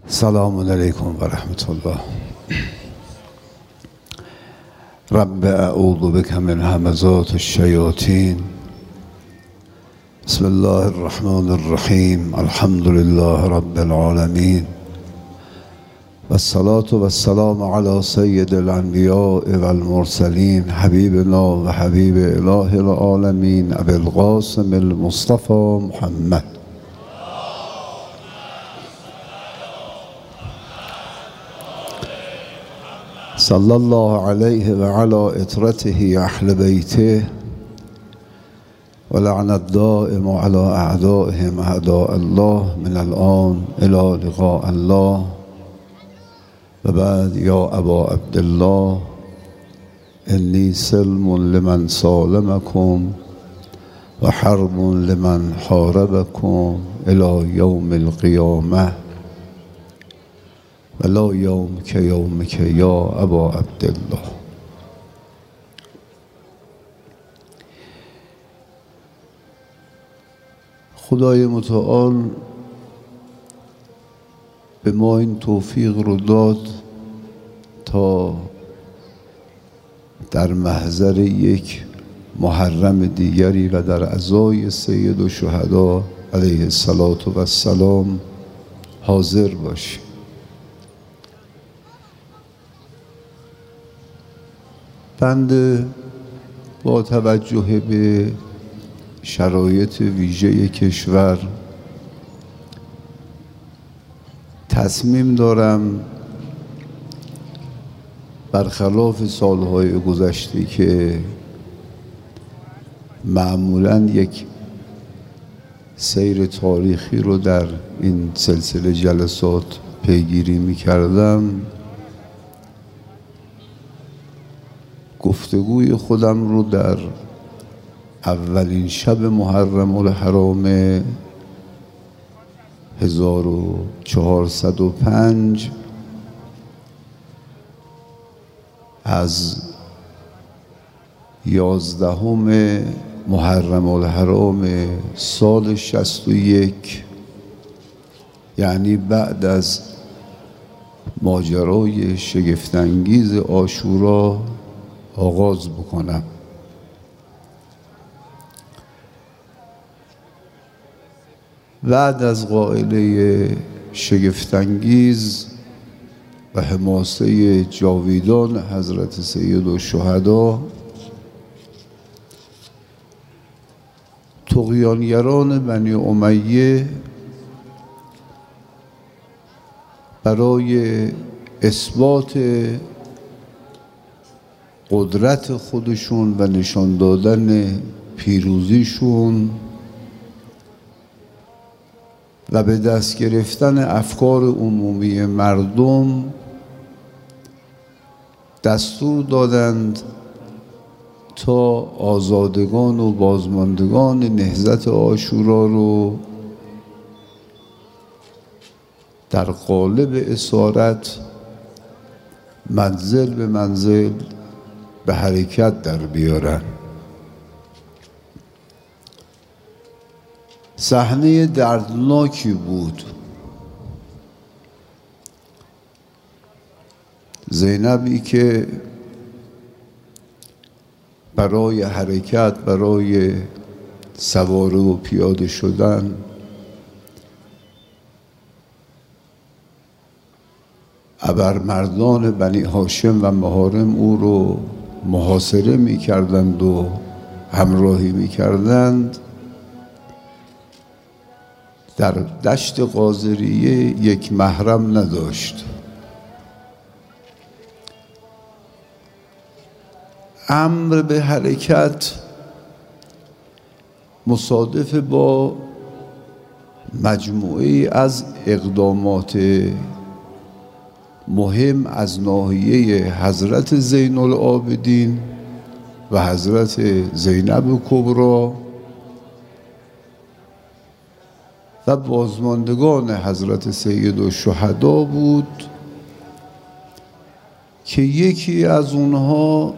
سلام علیکم و رحمت الله. رب اعوذ بک من همزات الشیاطین. بسم الله الرحمن الرحیم. الحمد لله رب العالمین و الصلاة و السلام علی سید الانبیاء و المرسلین حبیبنا و حبیب اله العالمین ابی القاسم المصطفى محمد. صلی الله علیه و علی اطرته اهل بیته و لعن الدائم علی اعدائهم اعداء الله من الان الی لقاء الله. و بعد، یا ابا عبدالله انی سلم لمن سالمکم و حرب لمن حاربکم الی یوم القیامه و لا یوم که یومک یا ابا عبدالله. خدای متعال به ما این توفیق رو داد تا در محضر یک محرم دیگری و در عزای سید الشهدا علیه السلام حاضر باشیم. بنده با توجه به شرایط ویژه کشور تصمیم دارم، برخلاف سالهای گذشته که معمولاً یک سیر تاریخی رو در این سلسله جلسات پیگیری می کردم، گفتگوی خودم رو در اولین شب محرم الحرام 1405 از 11 محرم الحرام سال 61، یعنی بعد از ماجرای شگفت‌انگیز عاشورا آغاز بکنم. بعد از قائله شگفت‌انگیز و حماسه جاویدان حضرت سید الشهدا، طغیانگران بنی امیه برای اثبات قدرت خودشون و نشان دادن پیروزیشون و به دست گرفتن افکار عمومی مردم دستور دادند تا آزادگان و بازماندگان نهضت عاشورا رو در قالب اسارت منزل به منزل به حرکت در بیارن. صحنه دردناکی بود. زینبی که برای حرکت، برای سواره و پیاده شدن ابرمردان بنی هاشم و محارم او رو محاصره می کردند و همراهی می کردند، در دشت قاضریه یک محرم نداشت. امر به حرکت مصادف با مجموعه از اقدامات مهم از ناحیه حضرت زین العابدین و حضرت زینب کبری و بازماندگان حضرت سید الشهدا بود که یکی از اونها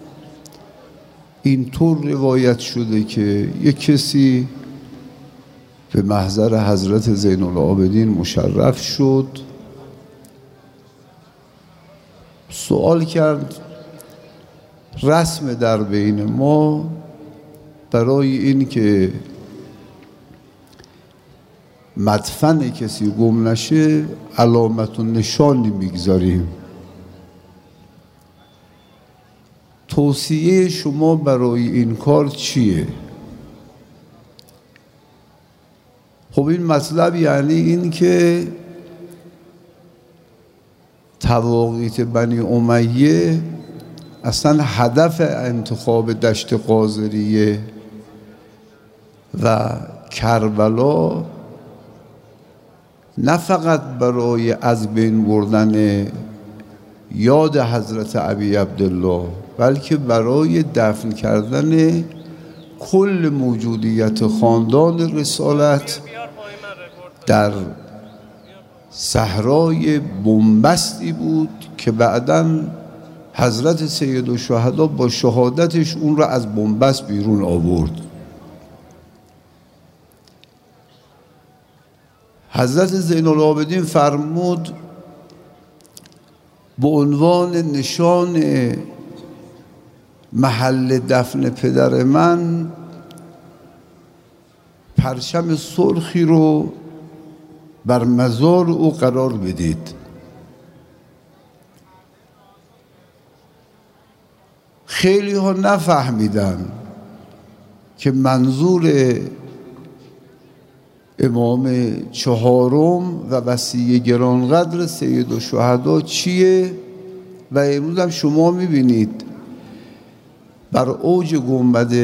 اینطور روایت شده که یک کسی به محضر حضرت زین العابدین مشرف شد سوال کرد رسم در بین ما برای این که مدفن کسی گم نشه علامت و نشانی میگذاریم. توصیه شما برای این کار چیه؟ خب این مطلب یعنی این که تواقیت بنی امیه اصلا هدف انتخاب دشت قاذریه و کربلا نه فقط برای از بین بردن یاد حضرت ابی عبدالله، بلکه برای دفن کردن کل موجودیت خاندان رسالت در صحرای بنبستی بود که بعداً حضرت سیدالشهدا با شهادتش اون را از بنبست بیرون آورد. حضرت زین العابدین فرمود به عنوان نشان محل دفن پدر من پرچم سرخی رو بر مزار او قرار بدید. خیلی ها نفهمیدن که منظور امام چهارم و وصی گرانقدر سیدالشهدا چیه و امروز هم شما میبینید بر اوج گنبد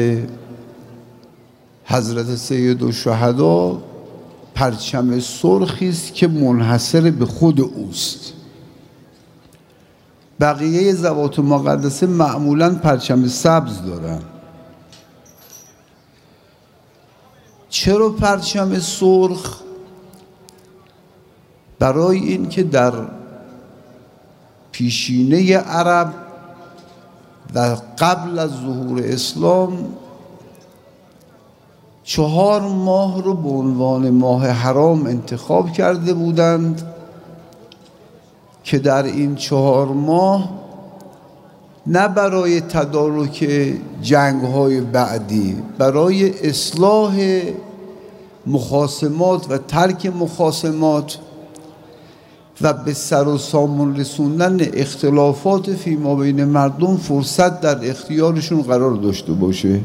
حضرت سیدالشهدا پرچم سرخی است که منحصر به خود اوست. بقیه ذوات مقدسه معمولاً پرچم سبز دارن. چرا پرچم سرخ؟ برای این که در پیشینه عرب و قبل از ظهور اسلام 4 ماه رو به عنوان ماه حرام انتخاب کرده بودند که در این 4 ماه نه برای تدارک جنگ‌های بعدی، برای اصلاح مخاصمات و ترک مخاصمات و به سر و سامون رسوندن اختلافات فیما بین مردم فرصت در اختیارشون قرار داشته باشه.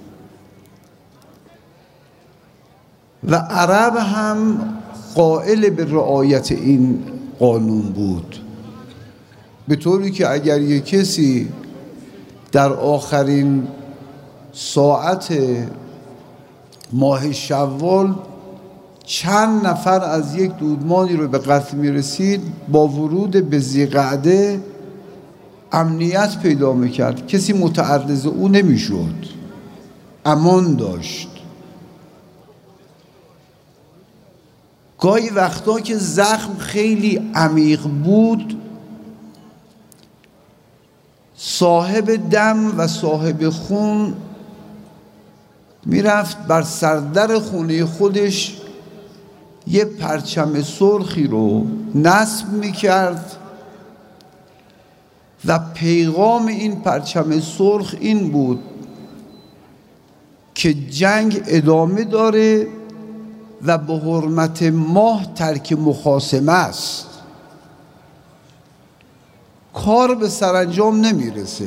و عرب هم قائل به رعایت این قانون بود، به طوری که اگر یک کسی در آخرین ساعت ماه شوال چند نفر از یک دودمانی رو به قتل میرسید، با ورود به ذی‌قعده امنیت پیدا میکرد، کسی متعرض او نمیشد، امان داشت. گاهی وقتا که زخم خیلی عمیق بود، صاحب دم و صاحب خون میرفت بر سردر خونه خودش یه پرچم سرخی رو نصب میکرد و پیغام این پرچم سرخ این بود که جنگ ادامه داره و به حرمت ماه ترک مخاصمه است. کار به سرانجام نمیرسه.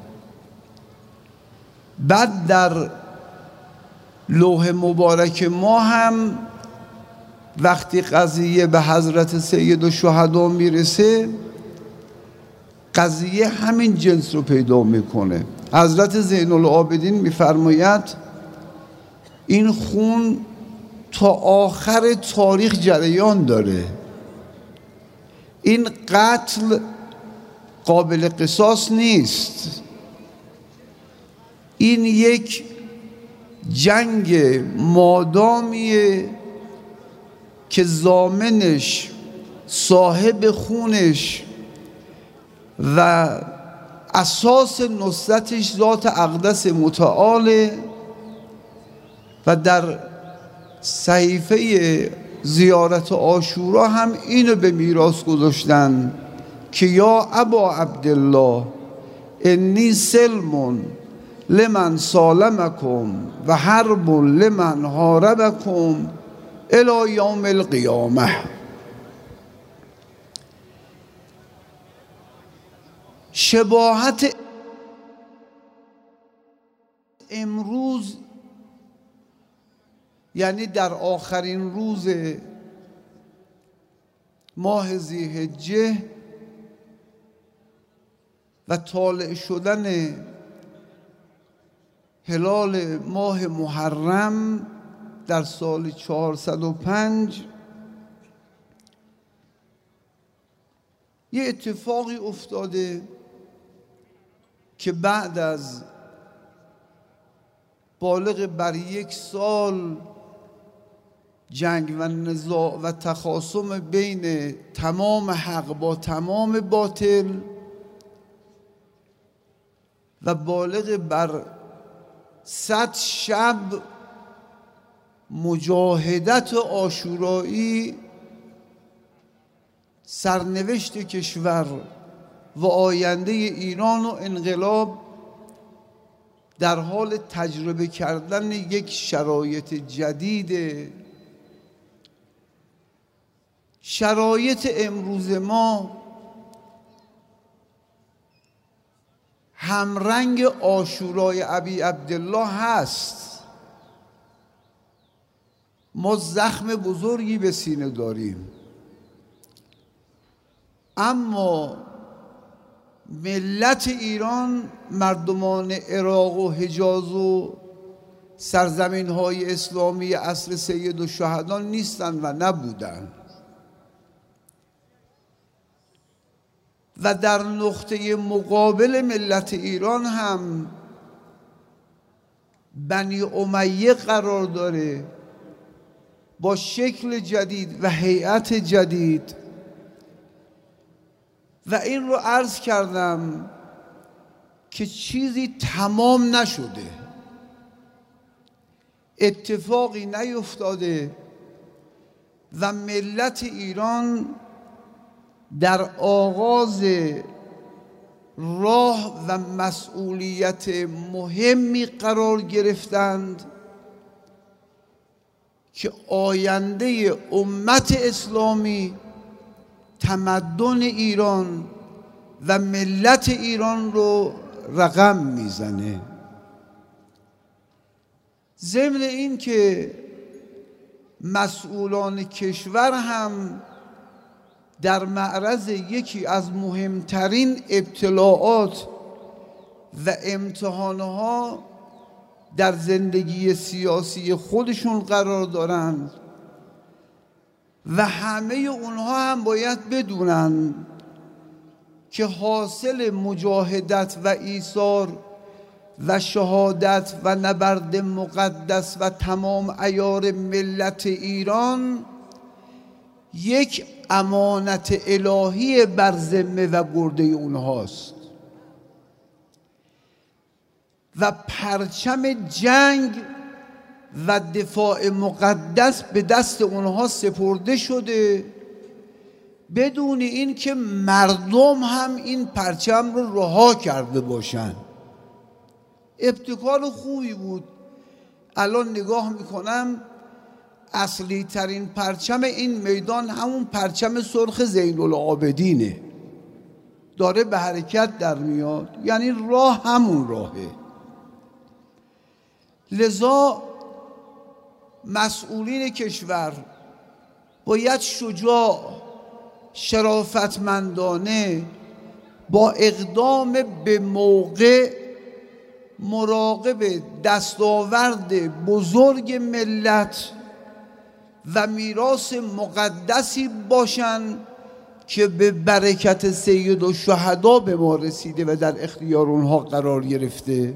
بعد در لوح مبارک ما هم وقتی قضیه به حضرت سیدالشهدا میرسه، قضیه همین جنس رو پیدا میکنه. حضرت زین العابدین میفرماید این خون تا آخر تاریخ جریان داره، این قتل قابل قصاص نیست، این یک جنگ مادامیه که ضامنش صاحب خونش و اساس نصرتش ذات اقدس متعاله. و در صحیفه زیارت عاشورا هم اینو به میراث گذاشتن که یا ابا عبدالله انی سلم لمن سالمکم و حرب لمن حاربکم الی یوم القیامه. شباهت امروز یعنی در آخرین روز ماه ذی‌حجه و طالع شدن هلال ماه محرم در سال 405 یه اتفاقی افتاده که بعد از بالغ بر 1 سال جنگ و نزاع و تخاصم بین تمام حق با تمام باطل و بالغ بر 100 شب مجاهدت عاشورایی، سرنوشت کشور و آینده ایران و انقلاب در حال تجربه کردن یک شرایط جدید. شرایط امروز ما همرنگ عاشورای ابی عبدالله هست. ما زخم بزرگی به سینه داریم، اما ملت ایران، مردمان عراق و حجاز و سرزمین‌های اسلامی عصر سیدالشهدا نیستند و نبودند. و در نقطه مقابل ملت ایران هم بنی امیه قرار داره با شکل جدید و هیئت جدید. و این رو عرض کردم که چیزی تمام نشده، اتفاقی نیفتاده و ملت ایران در آغاز راه و مسئولیت مهمی قرار گرفتند که آینده امت اسلامی، تمدن ایران و ملت ایران رو رقم میزنه. ضمن این که مسئولان کشور هم در معرض یکی از مهمترین ابتلاعات و امتحانها در زندگی سیاسی خودشون قرار دارند و همه اونها هم باید بدونن که حاصل مجاهدت و ایثار و شهادت و نبرد مقدس و تمام عیار ملت ایران یک امانت الهی بر ذمه و گرده اونهاست و پرچم جنگ و دفاع مقدس به دست اونها سپرده شده، بدون این که مردم هم این پرچم رو رها کرده باشن. ابتکار خوبی بود. الان نگاه میکنم اصلی ترین پرچم این میدان همون پرچم سرخ زین العابدینه، داره به حرکت در میاد، یعنی راه همون راهه. لذا مسئولین کشور باید شجاع، شرافتمندانه، با اقدام به موقع مراقب دستاورد بزرگ ملت و میراث مقدسی باشند که به برکت سیدالشهدا به ما رسیده و در اختیار اونها قرار گرفته.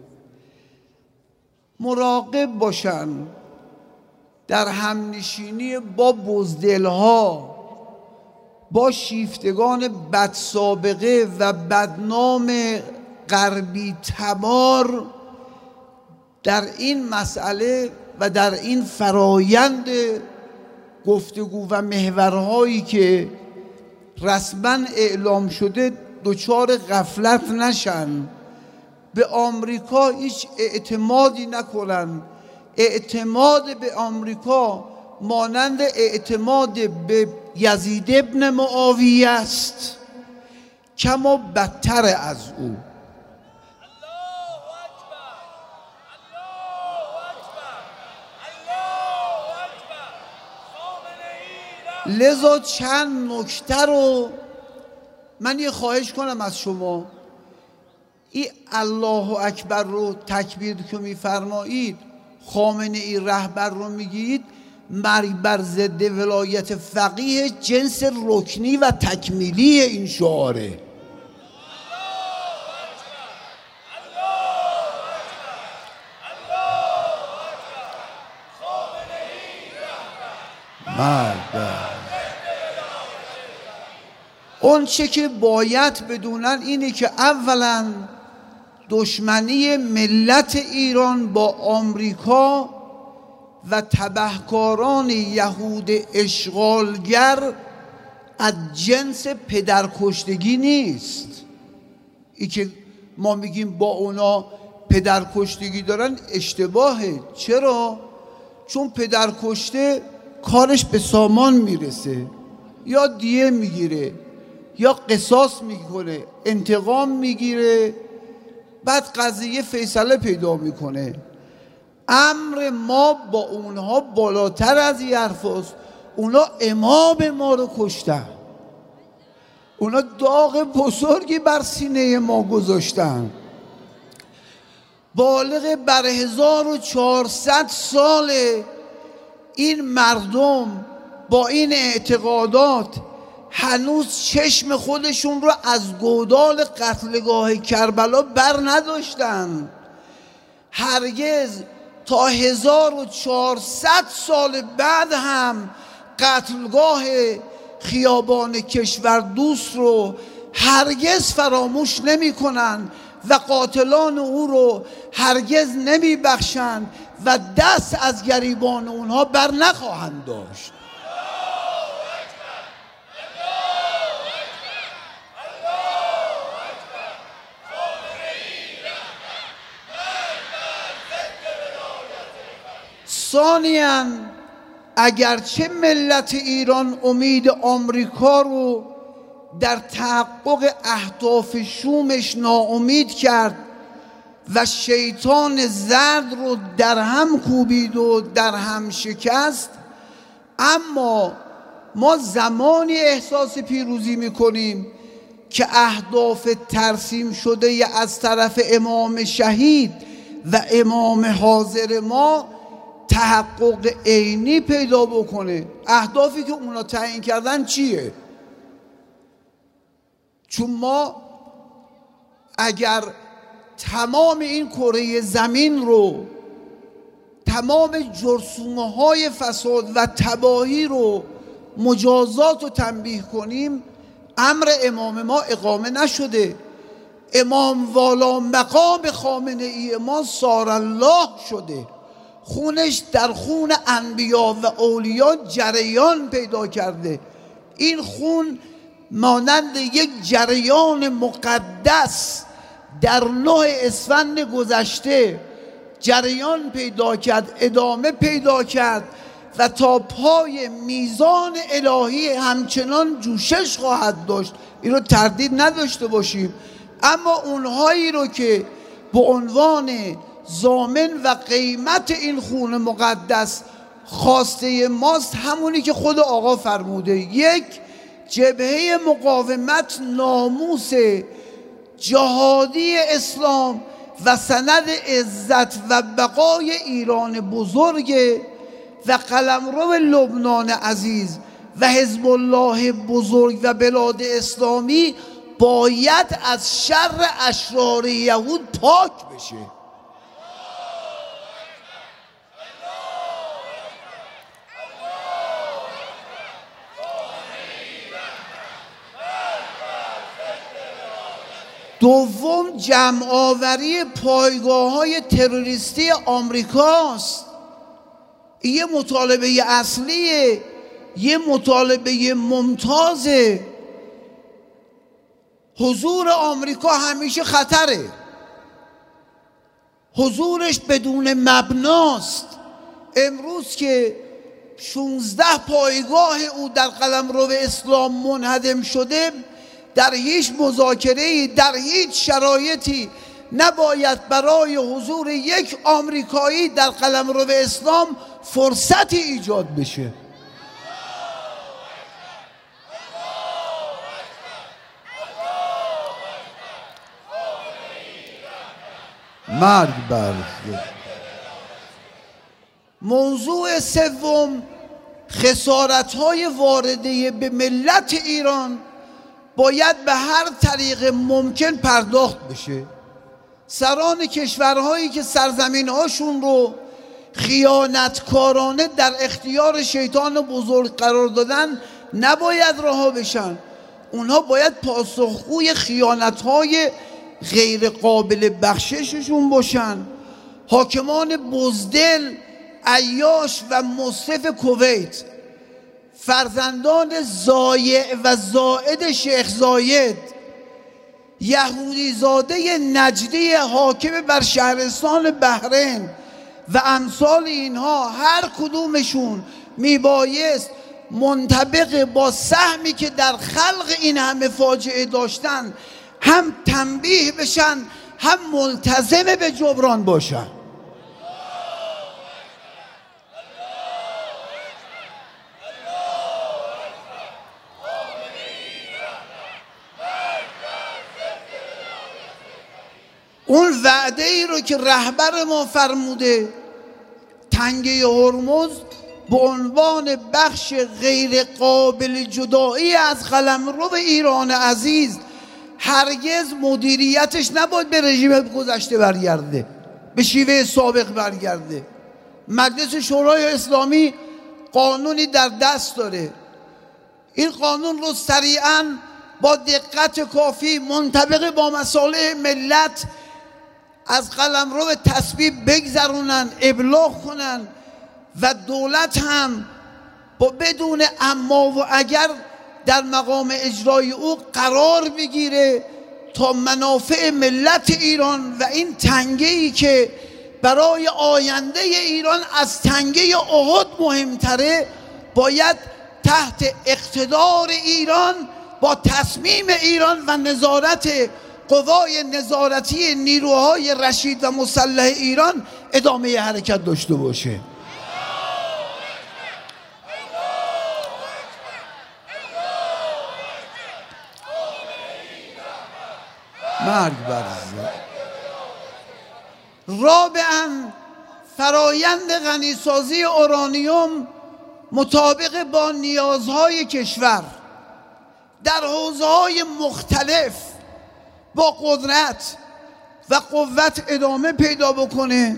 مراقب باشند در همنشینی با بزدلها، با شیفتگان بدسابقه و بدنام غربی تبار در این مسئله و در این فرایند گفتگو و محورهایی که رسما اعلام شده دچار غفلت نشن، به آمریکا هیچ اعتمادی نکنن. اعتماد به آمریکا مانند اعتماد به یزید ابن معاویه است، کما بدتر از او. لذا چند نکته رو من یه خواهش کنم از شما، این الله اکبر رو تکبیر که میفرمایید، خامنه ای رهبر رو میگید، مرگ بر ضد ولایت فقیه جنس رکنی و تکمیلی این شعاره. اون چه که باید بدونن اینه که اولا دشمنی ملت ایران با آمریکا و تبهکاران یهود اشغالگر از جنس پدرکشتگی نیست. ای که ما میگیم با اونا پدرکشتگی دارن اشتباهه. چرا؟ چون پدرکشته کارش به سامان میرسه، یا دیه میگیره یا قصاص میکنه، انتقام میگیره، بعد قضیه فیصله پیدا میکنه. امر ما با اونها بالاتر از این حرف است. اونا امام ما رو کشتن، اونا داغ بزرگی بر سینه ما گذاشتن. بالغ بر 1400 سال این مردم با این اعتقادات هنوز چشم خودشون رو از گودال قتلگاه کربلا بر نداشتن. هرگز تا 1400 سال بعد هم قتلگاه خیابان کشور دوست رو هرگز فراموش نمی کنن و قاتلان او رو هرگز نمی بخشند و دست از گریبان اونها بر نخواهند داشت. ثانیاً اگرچه ملت ایران امید آمریکا رو در تحقق اهداف شومش ناامید کرد و شیطان زرد رو در هم کوبید و در هم شکست، اما ما زمانی احساس پیروزی میکنیم که اهداف ترسیم شده از طرف امام شهید و امام حاضر ما تحقق عینی پیدا بکنه. اهدافی که اونا تعیین کردن چیه؟ چون ما اگر تمام این کره زمین رو، تمام جرثومه های فساد و تباهی رو مجازات و تنبیه کنیم، امر امام ما اقامه نشده. امام والا مقام خامنه ای ما سار الله شده، خونش در خون انبیا و اولیا جریان پیدا کرده. این خون مانند یک جریان مقدس در 9 اسفند گذشته جریان پیدا کرد، ادامه پیدا کرد و تا پای میزان الهی همچنان جوشش خواهد داشت. این رو تردید نداشته باشیم. اما اونهایی رو که به عنوان ضامن و قیمت این خون مقدس خواسته ماست، همونی که خود آقا فرموده، یک جبهه مقاومت ناموس جهادی اسلام و سند عزت و بقای ایران بزرگ و قلمرو لبنان عزیز و حزب الله بزرگ و بلاد اسلامی باید از شر اشرار یهود پاک بشه. دوم جمع آوری پایگاه های تروریستی آمریکاست. یه مطالبه اصلیه، یه مطالبه ممتازه. حضور آمریکا همیشه خطره، حضورش بدون مبناست. امروز که 16 پایگاه او در قلمرو اسلام منهدم شده، در هیچ مذاکره‌ای در هیچ شرایطی نباید برای حضور یک آمریکایی در قلمرو اسلام فرصتی ایجاد بشه. مرگ بر موضوع سوم، خسارت‌های وارده به ملت ایران باید به هر طریق ممکن پرداخت بشه. سران کشورهایی که سرزمین‌هاشون رو خیانتکارانه در اختیار شیطان بزرگ قرار دادن نباید رها بشن. اونها باید پاسخگوی خیانت‌های غیر قابل بخشششون باشن. حاکمان بزدل، عیاش و مصرف کویت، فرزندان زایع و زائد شیخ زاید، یهودی زاده نجدی حاکم بر شهرستان بحرین و امثال اینها، هر کدومشون میبایست منطبق با سهمی که در خلق این همه فاجعه داشتن هم تنبیه بشن، هم ملتزم به جبران باشن. اون وعده ای رو که رهبر ما فرموده، تنگه هرمز به عنوان بخش غیر قابل جدایی از قلمرو ایران عزیز، هرگز مدیریتش نباید به رژیم گذشته برگرده، به شیوه سابق برگرده. مجلس شورای اسلامی قانونی در دست داره، این قانون رو سریعاً با دقت کافی منطبق با مصالح ملت از قلمرو تصویب بگذرونن، ابلاغ کنن و دولت هم با بدون اما و اگر در مقام اجرای او قرار بگیره تا منافع ملت ایران و این تنگه‌ای که برای آینده ایران از تنگه احد مهمتره باید تحت اقتدار ایران با تصمیم ایران و نظارت قوای نظارتی نیروهای رشید و مسلح ایران ادامه حرکت داشته باشه. مرگ بر رابعاً، فرایند غنیسازی اورانیوم مطابق با نیازهای کشور در حوزه‌های مختلف با قدرت و قوت ادامه پیدا بکنه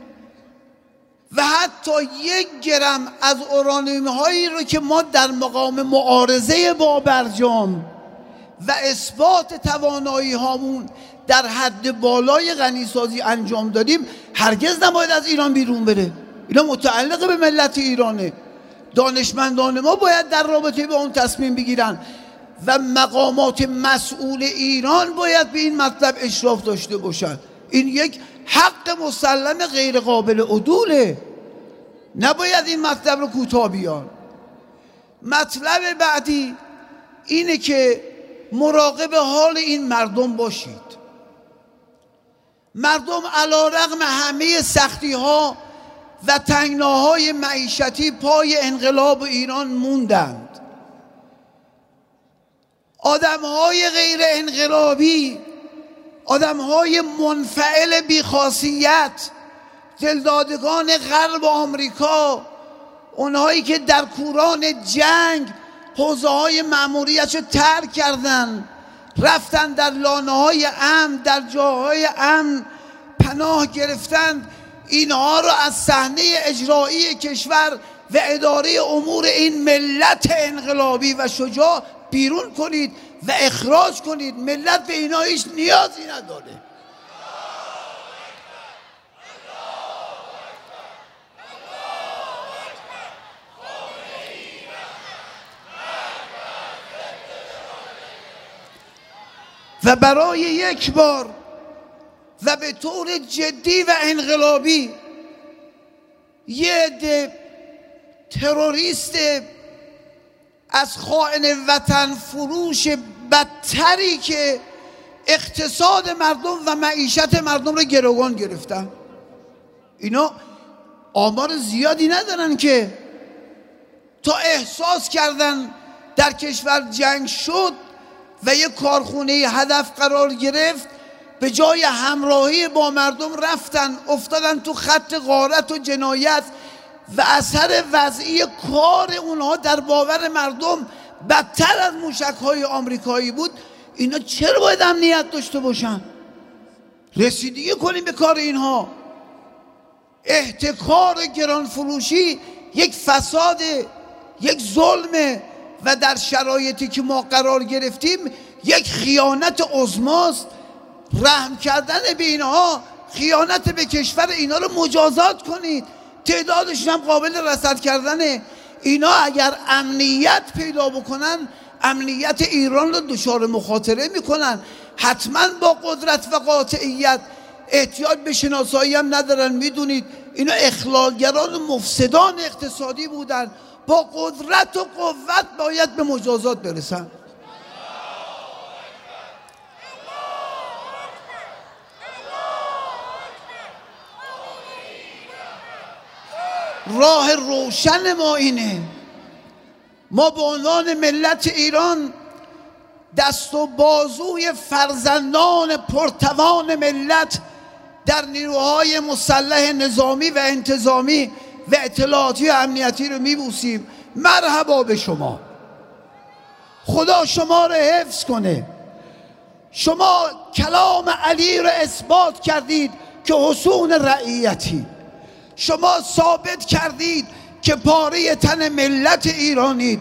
و حتی 1 گرم از اورانیوم هایی رو که ما در مقام معارضه با برجام و اثبات توانایی هامون در حد بالای غنیسازی انجام دادیم هرگز نباید از ایران بیرون بره. اینا متعلق به ملت ایرانه. دانشمندان ما باید در رابطه با اون تصمیم بگیرن و مقامات مسئول ایران باید به این مطلب اشراف داشته باشند. این یک حق مسلم غیر قابل عدوله، نباید این مطلب رو کوتاه بیان. مطلب بعدی اینه که مراقب حال این مردم باشید. مردم علیرغم همه سختی ها و تنگناهای معیشتی پای انقلاب ایران موندند. آدمهای غیر انقلابی، آدمهای منفعل بیخاصیت، دلدادگان غرب آمریکا، اونهایی که در کوران جنگ حوزه های مأموریت رو ترک کردن، رفتن در لانه های امن، در جاهای امن پناه گرفتن، اینها رو از صحنه اجرایی کشور و اداره امور این ملت انقلابی و شجاع بیرون کنید و اخراج کنید. ملت به اینا هیچ نیازی نداره. و برای یک بار و به طور جدی و انقلابی یه عده تروریست از خائن وطن فروش بدتری که اقتصاد مردم و معیشت مردم رو گروگان گرفتن. اینا آمار زیادی ندارن که تا احساس کردن در کشور جنگ شد و یک کارخونه هدف قرار گرفت، به جای همراهی با مردم رفتن افتادن تو خط غارت و جنایت و اثر وضعی کار اونها در باور مردم بدتر از موشک‌های آمریکایی بود. اینا چرا باید امنیت داشته باشن؟ رسیدگی کنیم به کار اینها. احتکار گرانفروشی یک فساد، یک ظلم و در شرایطی که ما قرار گرفتیم یک خیانت عظماست. رحم کردن به اینها خیانت به کشور. اینا رو مجازات کنید، تعدادشون هم قابل رصد کردنه. اینا اگر امنیت پیدا بکنن امنیت ایران رو دچار مخاطره میکنن. حتما با قدرت و قاطعیت، احتیاج به شناسایی هم ندارن. میدونید اینا اخلالگران و مفسدان اقتصادی بودن، با قدرت و قوت باید به مجازات برسن. راه روشن ما اینه. ما به عنوان ملت ایران دست و بازوی فرزندان پرتوان ملت در نیروهای مسلح نظامی و انتظامی و اطلاعاتی و امنیتی رو میبوسیم. مرحبا به شما، خدا شما رو حفظ کنه. شما کلام علی رو اثبات کردید که حصون رعیتی. شما ثابت کردید که پاره تن ملت ایرانید.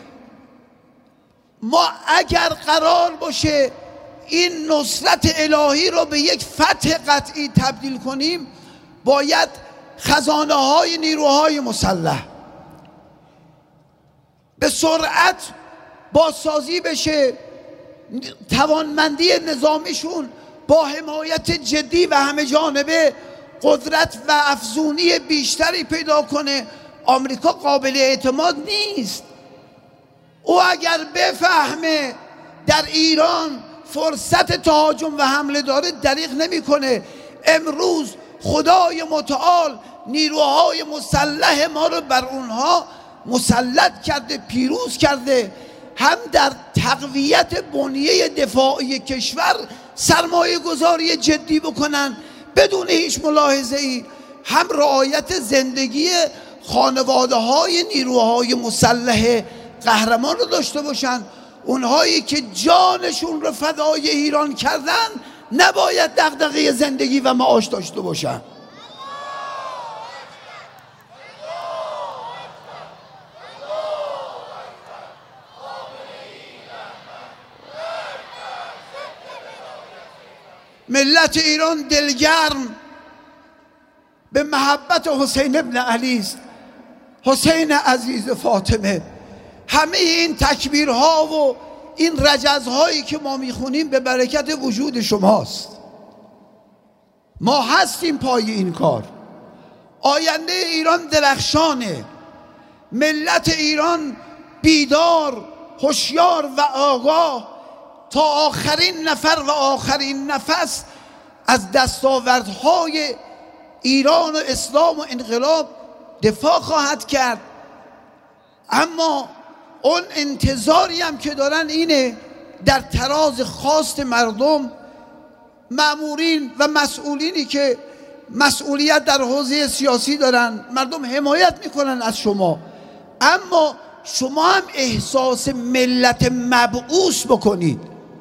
ما اگر قرار باشه این نصرت الهی رو به یک فتح قطعی تبدیل کنیم، باید خزانه های نیروهای مسلح به سرعت بازسازی بشه، توانمندی نظامیشون با حمایت جدی و همه جانبه قدرت و افزونی بیشتری پیدا کنه. آمریکا قابل اعتماد نیست. او اگر بفهمه در ایران فرصت تهاجم و حمله داره دریغ نمیکنه. امروز خدای متعال نیروهای مسلح ما رو بر اونها مسلط کرده، پیروز کرده. هم در تقویت بنیه دفاعی کشور سرمایه گذاری جدی بکنن بدون هیچ ملاحظه ای، هم رعایت زندگی خانواده های نیروهای مسلح قهرمان رو داشته باشن. اونهایی که جانشون رو فدای ایران کردن نباید دغدغه زندگی و معاش داشته باشن. ملت ایران دلگرم به محبت حسین ابن علی است. حسین عزیز فاطمه. همه این تکبیرها و این رجزهایی که ما میخونیم به برکت وجود شماست. ما هستیم پای این کار. آینده ایران درخشانه. ملت ایران بیدار، هوشیار و آگاه تا آخرین نفر و آخرین نفس از دستاوردهای ایران و اسلام و انقلاب دفاع خواهد کرد. اما اون انتظاری هم که دارن اینه در تراز خواست مردم، مأمورین و مسئولینی که مسئولیت در حوزه سیاسی دارن، مردم حمایت میکنن از شما، اما شما هم احساس ملت مبعوث بکنید.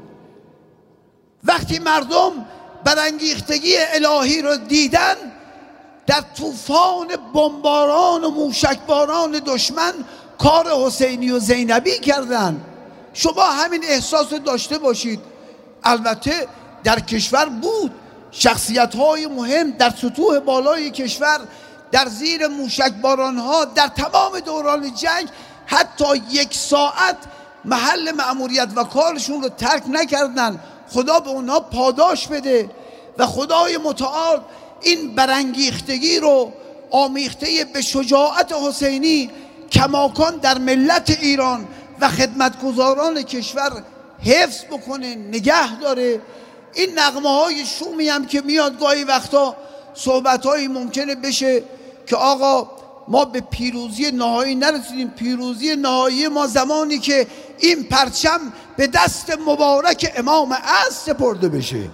وقتی مردم برانگیختگی الهی رو دیدن، در طوفان بمباران و موشکباران دشمن کار حسینی و زینبی کردن. شما همین احساس رو داشته باشید. البته در کشور بود شخصیت‌های مهم در سطوح بالای کشور در زیر موشکباران‌ها در تمام دوران جنگ حتی یک ساعت محل مأموریت و کارشون رو ترک نکردن. خدا به اونها پاداش بده و خدای متعال این برانگیختگی رو آمیخته به شجاعت حسینی کماکان در ملت ایران و خدمتگزاران کشور حفظ بکنه، نگه داره. این نغمه های شومی هم که میاد گاهی وقتا صحبت هایی ممکنه بشه که آقا ما به پیروزی نهایی نرسیدیم. پیروزی نهایی ما زمانی که این پرچم به دست مبارک امام عصر سپرده بشه.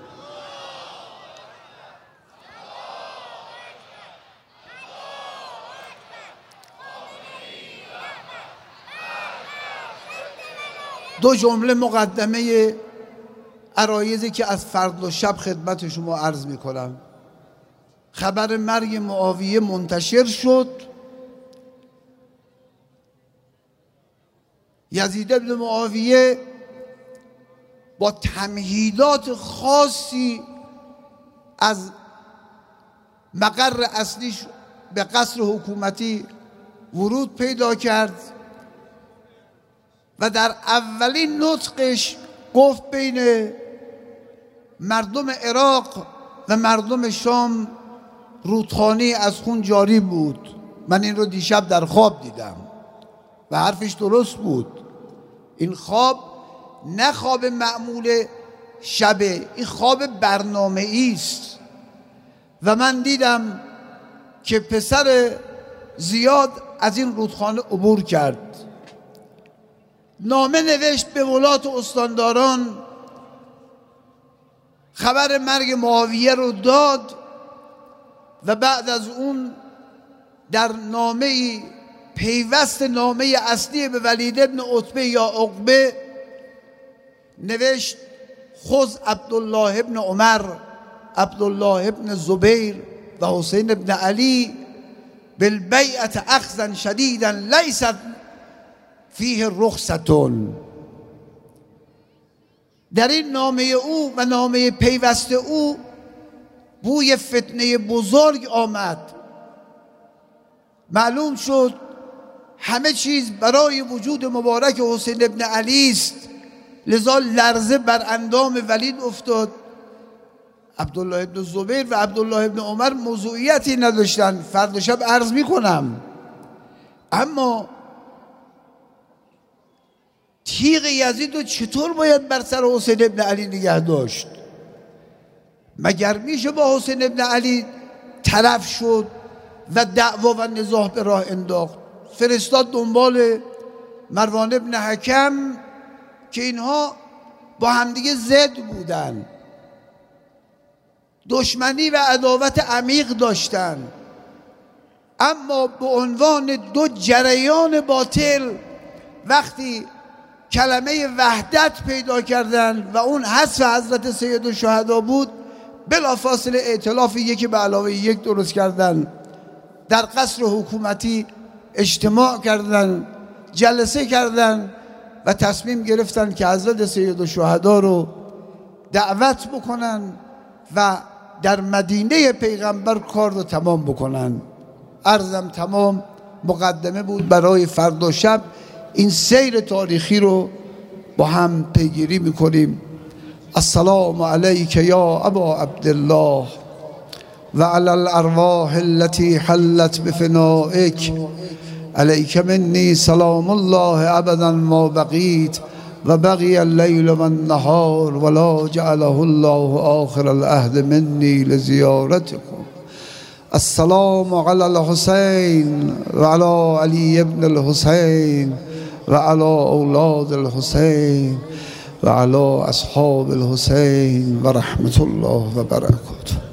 دو جمله مقدمه عرایضی که از فردا شب خدمت شما عرض می کنم. خبر مرگ معاویه منتشر شد. یزید بن معاویه با تمهیدات خاصی از مقر اصلیش به قصر حکومتی ورود پیدا کرد و در اولین نطقش گفت بین مردم عراق و مردم شام رودخانه از خون جاری بود. من این رو دیشب در خواب دیدم و حرفش درست بود. این خواب نه خواب معمول شبه، این خواب برنامه‌ای است و من دیدم که پسر زیاد از این رودخانه عبور کرد. نامه نوشت به ولات و استانداران، خبر مرگ معاویه رو داد و بعد از اون در نامه پیوست نامه اصلی به ولید ابن عتبه یا عقبه نوشت خذ عبدالله ابن عمر، عبدالله ابن زبیر و حسین ابن علی بالبیعة اخذا شدیدا لیست فیه رخصتون. در این نامه او و نامه پیوست او بوی فتنه بزرگ آمد. معلوم شد همه چیز برای وجود مبارک حسین ابن علی است، لذا لرزه بر اندام ولید افتاد. عبدالله ابن زبیر و عبدالله ابن عمر موضوعیتی نداشتن، فردا شب عرض میکنم. اما تیغ یزید رو چطور باید بر سر حسین ابن علی نگه داشت؟ مگر میشه با حسین ابن علی طرف شد و دعوا و نزاع به راه انداخت؟ فرستاد دنبال مروان ابن حکم که اینها با همدیگه ضد بودن، دشمنی و عداوت عمیق داشتن، اما به عنوان دو جریان باطل وقتی کلمه وحدت پیدا کردن و اون حذف حضرت سید الشهدا بود، بلافاصله ائتلاف یکی به علاوه یک درست کردن، در قصر حکومتی اجتماع کردن، جلسه کردن و تصمیم گرفتن که حضرت سید الشهدا رو دعوت بکنن و در مدینه پیغمبر کار رو تمام بکنن. عرضم تمام، مقدمه بود برای فردا شب. این سیر تاریخی رو با هم پیگیری میکنیم. السلام علیک یا ابا عبدالله و علی الارواح التي حلت بفنائک، علیک منی سلام الله ابدا ما بقیت و بقی اللیل و النهار ولا جعله الله آخر العهد منی لزیارتکم. السلام علی الحسین و علی علی ابن الحسین و علی اولاد الحسین و علی اصحاب الحسین و رحمت الله و برکاته.